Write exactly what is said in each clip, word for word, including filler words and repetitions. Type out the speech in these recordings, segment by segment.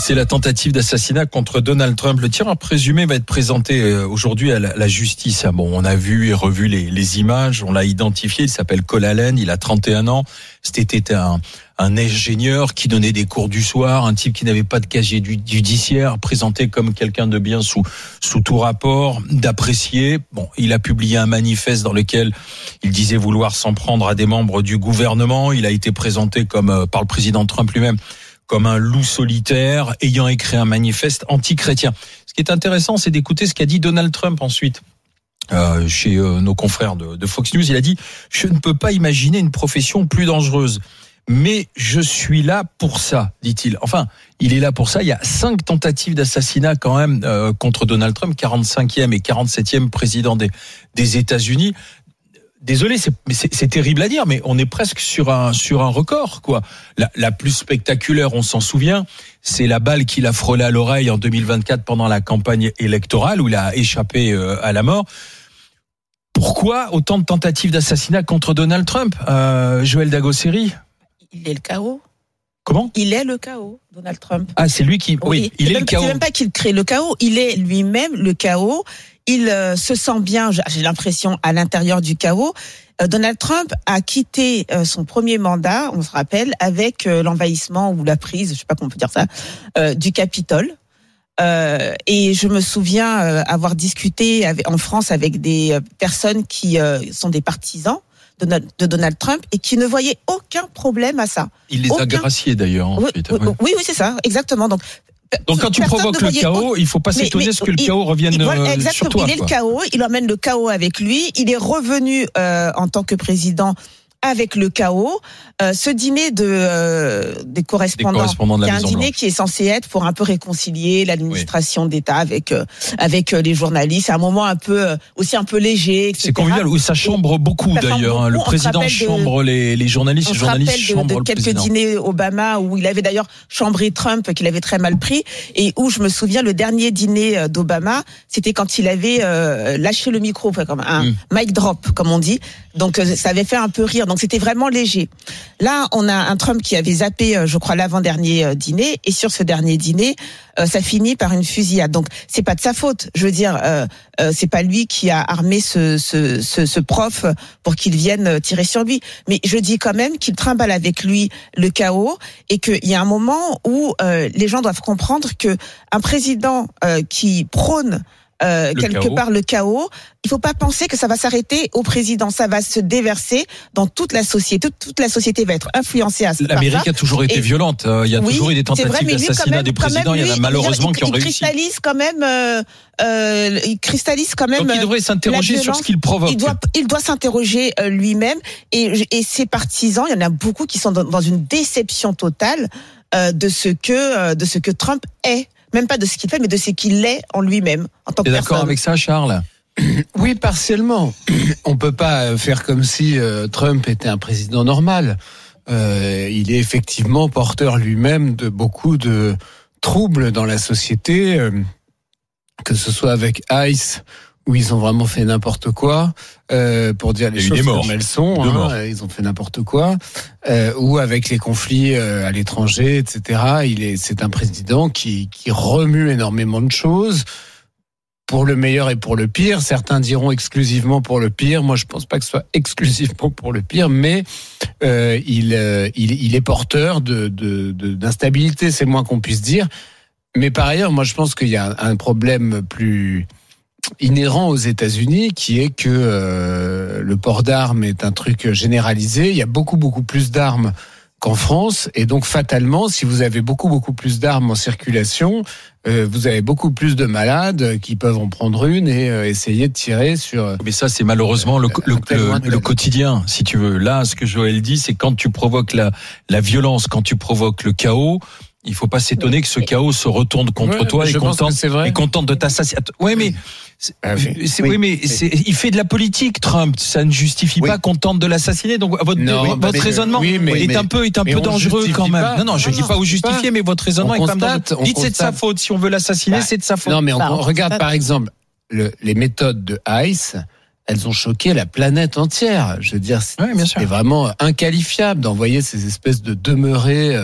C'est la tentative d'assassinat contre Donald Trump. Le tireur présumé va être présenté aujourd'hui à la, la justice. Bon, on a vu et revu les, les images, on l'a identifié. Il s'appelle Cole Allen, il a trente et un ans. C'était un, un ingénieur qui donnait des cours du soir, un type qui n'avait pas de casier judiciaire, présenté comme quelqu'un de bien sous, sous tout rapport, d'apprécié. Bon, il a publié un manifeste dans lequel il disait vouloir s'en prendre à des membres du gouvernement. Il a été présenté comme, par le président Trump lui-même, comme un loup solitaire ayant écrit un manifeste anti-chrétien. Ce qui est intéressant, c'est d'écouter ce qu'a dit Donald Trump ensuite. Euh, chez euh, nos confrères de, de Fox News, il a dit « Je ne peux pas imaginer une profession plus dangereuse, mais je suis là pour ça », dit-il. Enfin, il est là pour ça. Il y a cinq tentatives d'assassinat quand même euh, contre Donald Trump, quarante-cinquième et quarante-septième président des, des États-Unis. Désolé, c'est, mais c'est, c'est terrible à dire, mais on est presque sur un sur un record, quoi. La, la plus spectaculaire, on s'en souvient, c'est la balle qu'il a frôlée à l'oreille en deux mille vingt-quatre pendant la campagne électorale où il a échappé euh, à la mort. Pourquoi autant de tentatives d'assassinat contre Donald Trump, euh, Joël Dagosseri? Il est le chaos. Comment? Il est le chaos, Donald Trump. Ah, c'est lui qui. Oui, oui il est même, le chaos. C'est même pas qu'il crée le chaos, il est lui-même le chaos. Il euh, se sent bien, j'ai l'impression, à l'intérieur du chaos. Euh, Donald Trump a quitté euh, son premier mandat, on se rappelle, avec euh, l'envahissement ou la prise, je sais pas comment on peut dire ça, euh, du Capitole. Euh, et je me souviens euh, avoir discuté avec, en France avec des euh, personnes qui euh, sont des partisans de, de Donald Trump et qui ne voyaient aucun problème à ça. Il les aucun... a graciés d'ailleurs. Ensuite. Oui, oui, oui, oui, c'est ça, exactement. Donc, Donc quand tu provoques le chaos, il faut pas mais, s'étonner mais, ce que le il, chaos revienne il, voilà, sur toi. Il est quoi. le chaos, il emmène le chaos avec lui. Il est revenu euh, en tant que président avec le chaos. Euh, ce dîner de euh, des correspondants, des correspondants de la Maison Blanche, c'est un dîner qui est censé être pour un peu réconcilier l'administration oui. d'État avec euh, avec euh, les journalistes. C'est un moment un peu euh, aussi un peu léger, et cetera. C'est convivial où ça chambre beaucoup ça d'ailleurs. Chambre beaucoup. Le président chambre de, les les journalistes, les journalistes chambrent de, de le quelques président. Dîners Obama où il avait d'ailleurs chambré Trump qu'il avait très mal pris et où je me souviens le dernier dîner d'Obama, c'était quand il avait euh, lâché le micro, enfin, comme un mm. mic drop comme on dit. Donc ça avait fait un peu rire. Donc c'était vraiment léger. Là, on a un Trump qui avait zappé, je crois, l'avant-dernier dîner, et sur ce dernier dîner, euh, ça finit par une fusillade. Donc, c'est pas de sa faute. Je veux dire, euh, euh, c'est pas lui qui a armé ce, ce, ce, ce prof pour qu'il vienne tirer sur lui. Mais je dis quand même qu'il trimballe avec lui le chaos et qu'il y a un moment où euh, les gens doivent comprendre que un président euh, qui prône Euh, quelque chaos. part le chaos, il faut pas penser que ça va s'arrêter au président, ça va se déverser dans toute la société, toute, toute la société va être influencée à ce L'Amérique a toujours été et, violente, il y a oui, toujours eu des tentatives vrai, d'assassinat même, des présidents, lui, il y en a malheureusement il, qui ont il réussi. Il cristallise quand même, euh, euh, il cristallise quand même. Donc il devrait s'interroger sur ce qu'il provoque. Il doit, il doit s'interroger euh, lui-même et, et ses partisans, il y en a beaucoup qui sont dans, dans une déception totale euh, de ce que, euh, de ce que Trump est. Même pas de ce qu'il fait, mais de ce qu'il est en lui-même, en tant que T'es personne. d'accord avec ça, Charles? Oui, partiellement. On peut pas faire comme si euh, Trump était un président normal. Euh, il est effectivement porteur lui-même de beaucoup de troubles dans la société, euh, que ce soit avec ICE, où ils ont vraiment fait n'importe quoi, euh, pour dire les choses comme elles sont. Hein, ils ont fait n'importe quoi. Euh, ou avec les conflits euh, à l'étranger, et cetera. Il est, c'est un président qui, qui remue énormément de choses, pour le meilleur et pour le pire. Certains diront exclusivement pour le pire. Moi, je pense pas que ce soit exclusivement pour le pire, mais euh, il, euh, il, il est porteur de, de, de, d'instabilité, c'est le moins qu'on puisse dire. Mais par ailleurs, moi, je pense qu'il y a un problème plus inhérent aux États-Unis, qui est que euh, le port d'armes est un truc généralisé. Il y a beaucoup, beaucoup plus d'armes qu'en France, et donc fatalement, si vous avez beaucoup, beaucoup plus d'armes en circulation, euh, vous avez beaucoup plus de malades qui peuvent en prendre une et euh, essayer de tirer sur... Mais ça, c'est malheureusement le, le, le, le quotidien, si tu veux. Là, ce que Joël dit, c'est quand tu provoques la, la violence, quand tu provoques le chaos, il faut pas s'étonner que ce chaos se retourne contre ouais, toi et contente, et contente de t'assassiner. Oui, mais, c'est, ah, oui. C'est, oui, oui, mais c'est, il fait de la politique, Trump. Ça ne justifie oui. pas qu'on tente de l'assassiner. Donc, votre, non, votre raisonnement oui, mais, est mais, un peu, est un peu dangereux quand même. Pas. Non, non, je ne dis pas vous justifier, mais votre raisonnement on est quand même dangereux. Dites, c'est de sa faute. Si on veut l'assassiner, bah, c'est de sa faute. Non, mais on, bah, on regarde par exemple le, les méthodes de ICE. Elles ont choqué la planète entière. Je veux dire, c'est, ouais, c'est vraiment inqualifiable d'envoyer ces espèces de demeurés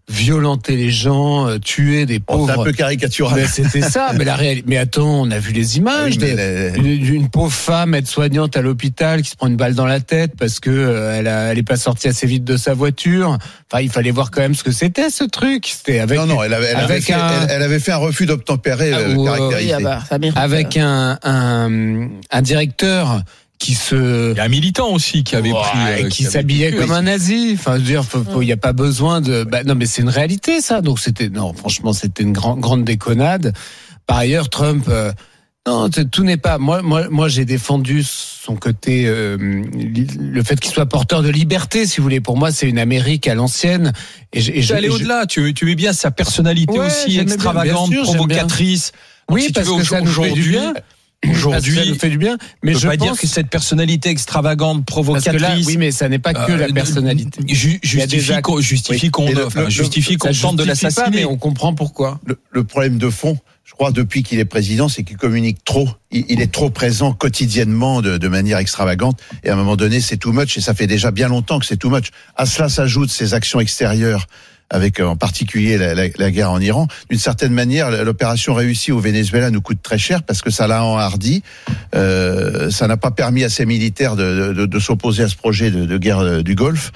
violenter les gens, euh, tuer des pauvres. Oh, c'est un peu caricatural. Mais c'était ça. Mais la réalité. Mais attends, on a vu les images oui, de, les... d'une pauvre femme aide-soignante à l'hôpital qui se prend une balle dans la tête parce que euh, elle, a, elle est pas sortie assez vite de sa voiture. Enfin, il fallait voir quand même ce que c'était ce truc. C'était avec. Non, non, elle avait, elle avec avait, fait, un, elle, elle avait fait un refus d'obtempérer ah, euh, ou, caractérisé. Oui, ah bah, avec un, un, un directeur qui se. Il y a un militant aussi qui avait ouais, pris, euh, qui, qui s'habillait avait... comme un nazi. Enfin, je veux dire, il n'y a pas besoin de. Bah, non, mais c'est une réalité, ça. Donc c'était, non, franchement, c'était une grande, grande déconnade. Par ailleurs, Trump. Euh, non, tout n'est pas. Moi, moi, moi, j'ai défendu son côté, euh, le fait qu'il soit porteur de liberté, si vous voulez. Pour moi, c'est une Amérique à l'ancienne. Et je, et je, aller au-delà. Tu, tu mets bien sa personnalité ouais, aussi extravagante, bien, sûr, provocatrice. Donc, oui, si parce que ça nous fait du bien. Aujourd'hui, ça nous fait du bien, mais je je peux pas pense... dire que cette personnalité extravagante, provocatrice. Parce que là, oui, mais ça n'est pas que euh, la personnalité. Ju- justifie qu'on, justifie oui. qu'on, le, enfin, le, justifie qu'on tente de l'assassiner. Mais on comprend pourquoi. Le, le problème de fond, je crois, depuis qu'il est président, c'est qu'il communique trop. Il, il est trop présent quotidiennement de, de manière extravagante. Et à un moment donné, c'est too much. Et ça fait déjà bien longtemps que c'est too much. À cela s'ajoutent ses actions extérieures, avec en particulier la, la, la guerre en Iran. D'une certaine manière, l'opération réussie au Venezuela nous coûte très cher parce que ça l'a enhardi. Euh, ça n'a pas permis à ces militaires de, de, de s'opposer à ce projet de, de guerre du Golfe.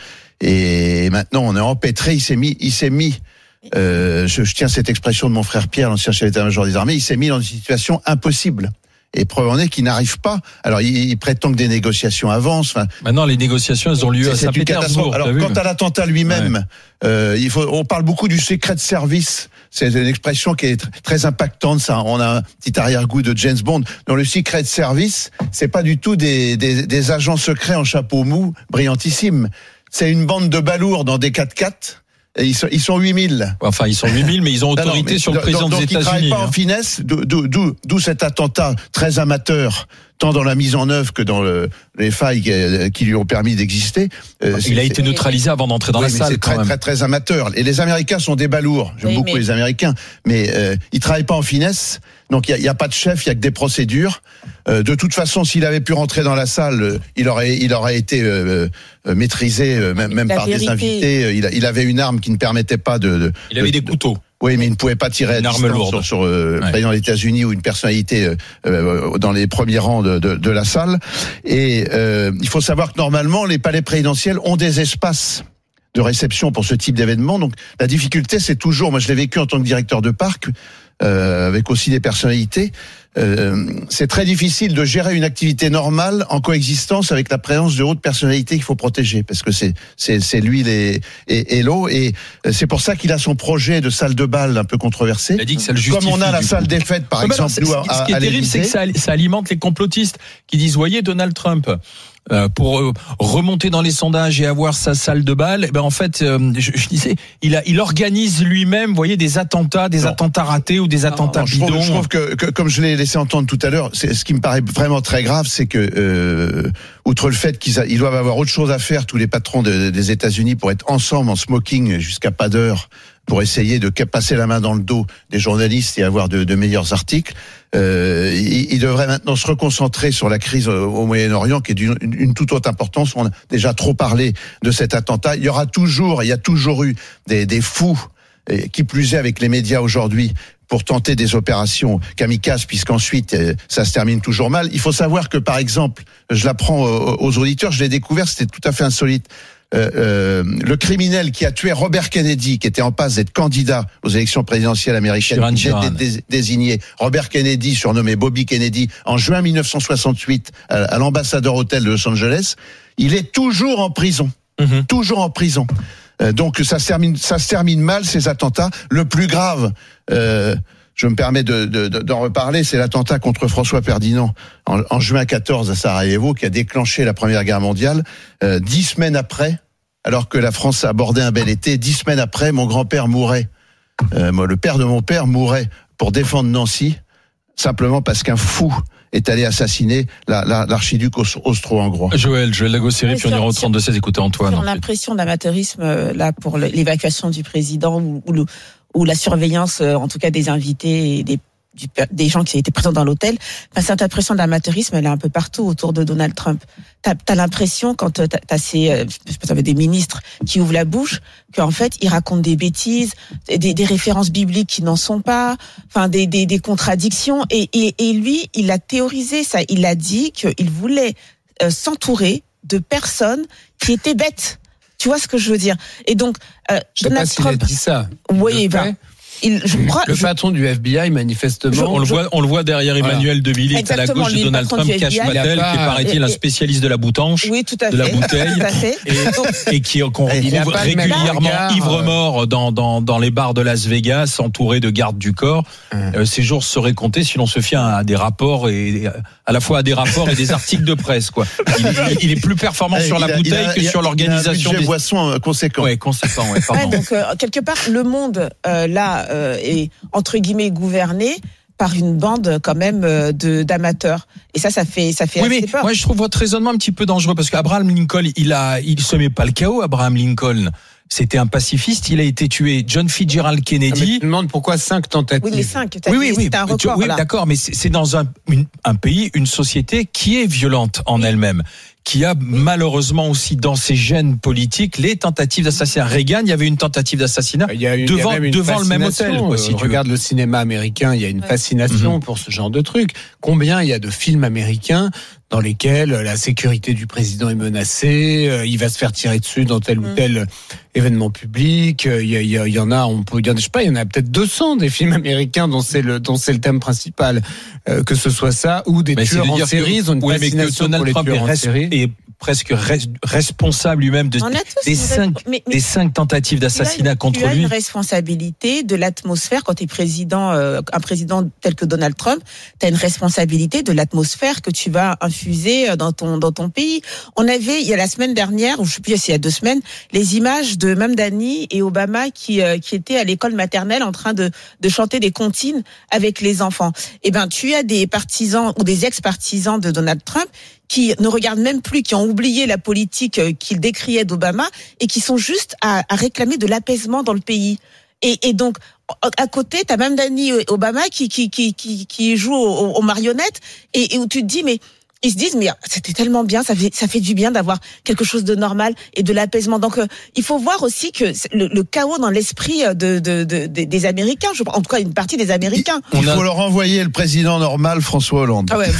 Et maintenant, on est empêtré. Il s'est mis, il s'est mis. Euh, je, je tiens cette expression de mon frère Pierre, l'ancien chef d'état-major des armées. Il s'est mis dans une situation impossible. Et preuve en est qu'il n'arrive pas. Alors, il, il prétend que des négociations avancent. Enfin, maintenant, les négociations, elles ont lieu à Saint-Pétersbourg. Alors, quant à l'attentat lui-même, ouais. euh, il faut, on parle beaucoup du secret de service. C'est une expression qui est très impactante. Ça, on a un petit arrière-goût de James Bond. Dans le secret de service, c'est pas du tout des, des, des agents secrets en chapeau mou, brillantissimes. C'est une bande de balourds dans des quatre-quatre. Et ils sont, ils sont huit mille. Enfin, ils sont huit mille, mais ils ont autorité non, non, mais sur le président donc, des États-Unis. Donc, ils ne travaillent pas hein. en finesse, d'où, d'où, d'où cet attentat très amateur, tant dans la mise en œuvre que dans le, les failles qui, qui lui ont permis d'exister. Euh, il a été neutralisé avant d'entrer dans oui, la mais salle. C'est très, très, très amateur. Et les Américains sont des balourds. J'aime oui, beaucoup mais... les Américains. Mais euh, ils ne travaillent pas en finesse. Donc, il n'y a, a pas de chef, il n'y a que des procédures. Euh, de toute façon, s'il avait pu rentrer dans la salle, euh, il, aurait, il aurait été euh, euh, maîtrisé, euh, même, même par vérité. des invités. Il, a, il avait une arme qui ne permettait pas de... de il avait de, des couteaux. Oui, mais il ne pouvait pas tirer à distance sur, sur euh, ouais. le président des États-Unis ou une personnalité euh, dans les premiers rangs de, de, de la salle. Et euh, il faut savoir que normalement, les palais présidentiels ont des espaces de réception pour ce type d'événement. Donc, la difficulté, c'est toujours, moi je l'ai vécu en tant que directeur de parc, euh, avec aussi des personnalités, euh, c'est très difficile de gérer une activité normale en coexistence avec la présence de hautes personnalités qu'il faut protéger, parce que c'est c'est, c'est l'huile et, et, et l'eau, et c'est pour ça qu'il a son projet de salle de bal un peu controversé. Il a dit que ça le justifie. Comme on a la salle des fêtes, par non, exemple, non, nous, à, ce qui est à terrible, c'est que ça, ça alimente les complotistes qui disent, voyez, Donald Trump, Euh, pour euh, remonter dans les sondages et avoir sa salle de bal, eh ben en fait, euh, je, je disais, il a, il organise lui-même, vous voyez, des attentats, des non. attentats ratés ou des attentats non, non, bidons. Je trouve, je trouve que, que, comme je l'ai laissé entendre tout à l'heure, c'est, ce qui me paraît vraiment très grave, c'est que, euh, outre le fait qu'ils a, ils doivent avoir autre chose à faire, tous les patrons de, des États-Unis, pour être ensemble en smoking jusqu'à pas d'heure, pour essayer de passer la main dans le dos des journalistes et avoir de, de meilleurs articles. Euh, il, il devrait maintenant se reconcentrer sur la crise au, au Moyen-Orient, qui est d'une une, une toute autre importance. On a déjà trop parlé de cet attentat. Il y aura toujours, il y a toujours eu des, des fous, et qui plus est avec les médias aujourd'hui, pour tenter des opérations kamikazes, puisqu'ensuite ça se termine toujours mal. Il faut savoir que, par exemple, je l'apprends aux auditeurs, je l'ai découvert, c'était tout à fait insolite. Euh, euh, le criminel qui a tué Robert Kennedy, qui était en passe d'être candidat aux élections présidentielles américaines, qui était dé- désigné Robert Kennedy, surnommé Bobby Kennedy, en juin dix-neuf cent soixante-huit à, à l'ambassadeur hôtel de Los Angeles, il est toujours en prison, mmh. toujours en prison. Euh, donc ça se termine, ça se termine mal, ces attentats. Le plus grave, euh, je me permets de, de, de, d'en reparler, c'est l'attentat contre François Ferdinand en, en juin quatorze à Sarajevo, qui a déclenché la Première Guerre mondiale. Euh, dix semaines après, alors que la France abordait un bel été, dix semaines après, mon grand-père mourait. Euh, moi, le père de mon père mourait pour défendre Nancy, simplement parce qu'un fou est allé assassiner la, la, l'archiduc austro-hongrois. Joël, Joël Lagosseri, puis on ira au trente-deux seize, écoutez Antoine. Sur l'impression d'amateurisme, là, pour l'évacuation du président ou, ou, le, ou la surveillance, en tout cas, des invités et des du, des gens qui étaient présents dans l'hôtel. Enfin, cette impression d'amateurisme, elle est un peu partout autour de Donald Trump. T'as, t'as l'impression quand t'as, t'as ces, euh, je sais pas, des ministres qui ouvrent la bouche, qu'en fait ils racontent des bêtises, des, des références bibliques qui n'en sont pas, enfin des, des, des contradictions. Et, et, et lui, il a théorisé ça. Il a dit qu'il voulait euh, s'entourer de personnes qui étaient bêtes. Tu vois ce que je veux dire? Et donc, euh, je sais Donald pas s'il Trump, a dit ça. oui, ben, il, je crois, le je, patron du F B I, manifestement. Je, on, le voit, on le voit derrière Emmanuel voilà. De Villiers, à la gauche de Donald Trump, cache Patel, qui est, paraît-il, un spécialiste de la boutanche, oui, tout à fait, de la bouteille, tout à fait. et, et qui, qu'on retrouve régulièrement ivre-mort dans, dans, dans les bars de Las Vegas, entouré de gardes du corps. Hum. Euh, ces jours seraient comptés si l'on se fie à des rapports, et à la fois à des rapports et des articles de presse, quoi. Il, il, il est plus performant et sur la a, bouteille a, que sur l'organisation. Il a un budget boisson conséquent. Ouais, conséquent, ouais, pardon. Ouais, donc, euh, quelque part, le monde, euh, là, euh, est, entre guillemets, gouverné par une bande quand même de d'amateurs, et ça ça fait ça fait oui, assez mais peur. Moi je trouve votre raisonnement un petit peu dangereux, parce qu'Abraham Lincoln, il a il se met pas le chaos. Abraham Lincoln, c'était un pacifiste, il a été tué. John Fitzgerald Kennedy. Ah, mais tu demandes pourquoi cinq tentatives. Oui, les cinq. Oui, oui, oui. C'est un record, oui, là. D'accord, mais c'est, c'est dans un une, un pays, une société qui est violente en elle-même, qui a malheureusement aussi dans ses gènes politiques les tentatives d'assassinat. Reagan, il y avait une tentative d'assassinat il y a une, devant, il y a même devant le même hôtel. Quoi, si regarde le cinéma américain, il y a une ouais. fascination mmh. pour ce genre de truc. Combien il y a de films américains dans lesquels la sécurité du président est menacée, euh, il va se faire tirer dessus dans tel mmh. ou tel événement public. Il y, a, il, y a, il y en a, on peut dire, je sais pas, il y en a peut-être deux cents des films américains dont c'est le dont c'est le thème principal, euh, que ce soit ça ou des mais tueurs en série. Ils ont une oui, fascination mais que Donald pour les Trump tueurs est en série. Et presque res, responsable lui-même de, des, cinq, mais, mais des cinq tentatives d'assassinat contre lui. Tu as une responsabilité de l'atmosphère quand tu es président, euh, un président tel que Donald Trump. Tu as une responsabilité de l'atmosphère que tu vas infuser dans ton dans ton pays. On avait il y a la semaine dernière, ou je sais plus, il y a deux semaines, les images de Mamdani et Obama qui euh, qui étaient à l'école maternelle en train de de chanter des comptines avec les enfants. Eh ben, tu as des partisans ou des ex-partisans de Donald Trump qui ne regardent même plus, qui ont oublié la politique qu'il décriait d'Obama et qui sont juste à, à réclamer de l'apaisement dans le pays. Et, et donc, à côté, t'as même Mamdani et Obama qui qui qui qui, qui jouent aux, aux marionnettes et, et où tu te dis mais ils se disent mais c'était tellement bien, ça fait ça fait du bien d'avoir quelque chose de normal et de l'apaisement. Donc euh, il faut voir aussi que le, le chaos dans l'esprit de, de, de, de des Américains, je, en tout cas une partie des Américains. Il, il faut a... leur envoyer le président normal François Hollande. Ah ouais.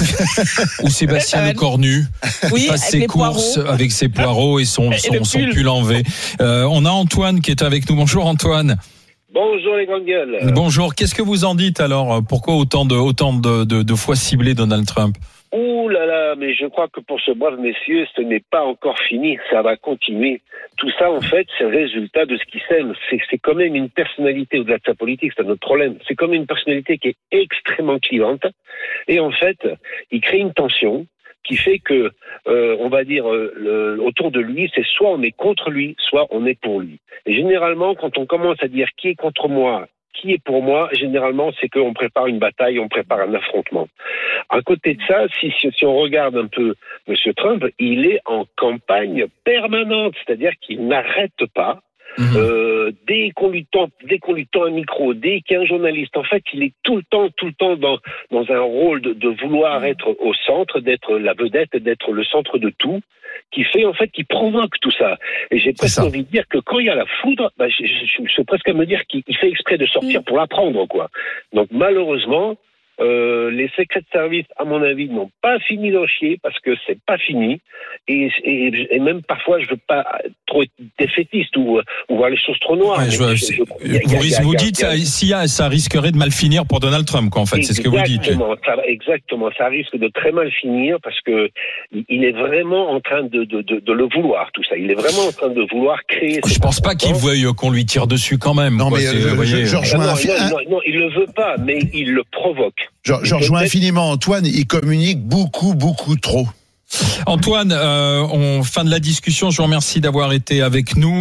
Ou Sébastien Lecornu, oui, fasse ses courses poireaux. avec ses poireaux et son, son, et son pull en V. Euh, on a Antoine qui est avec nous. Bonjour Antoine. Bonjour les grandes gueules. Bonjour. Qu'est-ce que vous en dites alors? Pourquoi autant de autant de, de, de fois cibler Donald Trump? Ouh là là, mais je crois que pour ce brave messieurs, ce n'est pas encore fini, ça va continuer. Tout ça, en fait, c'est le résultat de ce qui sème. C'est, c'est quand même une personnalité, au-delà de sa politique, c'est un autre problème. C'est comme une personnalité qui est extrêmement clivante. Et en fait, il crée une tension qui fait que, euh, on va dire, euh, le, autour de lui, c'est soit on est contre lui, soit on est pour lui. Et généralement, quand on commence à dire qui est contre moi, qui est pour moi, généralement, c'est qu'on prépare une bataille, on prépare un affrontement. À côté de ça, si, si, si on regarde un peu M. Trump, il est en campagne permanente, c'est-à-dire qu'il n'arrête pas. Mmh. Euh, dès qu'on lui tend, dès qu'on lui tend un micro, dès qu'il y a un journaliste, en fait, il est tout le temps, tout le temps dans dans un rôle de, de vouloir être au centre, d'être la vedette, d'être le centre de tout, qui fait en fait, qui provoque tout ça. Et j'ai presque envie de dire que quand il y a la foudre, bah, je, je, je, je suis presque à me dire qu'il fait exprès de sortir mmh. pour la prendre, quoi. Donc malheureusement. Euh, les secrets de service, à mon avis, n'ont pas fini d'en chier parce que c'est pas fini. Et, et, et même parfois, je veux pas trop être défaitiste ou, ou voir les choses trop noires. Ouais, je, je, je, y a, vous, y a, vous y a, dites ça, si ça risquerait de mal finir pour Donald Trump, quoi, en fait, c'est ce que vous dites. Ça, exactement, ça risque de très mal finir parce que il est vraiment en train de, de, de, de le vouloir, tout ça. Il est vraiment en train de vouloir créer. Je pense pas qu'il veuille qu'on lui tire dessus quand même. Non, quoi, mais je, voyez, je, je rejoins non, non, non, non, il le veut pas, mais il le provoque. Je, je rejoins infiniment Antoine, il communique beaucoup, beaucoup trop. Antoine, euh, on fin de la discussion. Je vous remercie d'avoir été avec nous.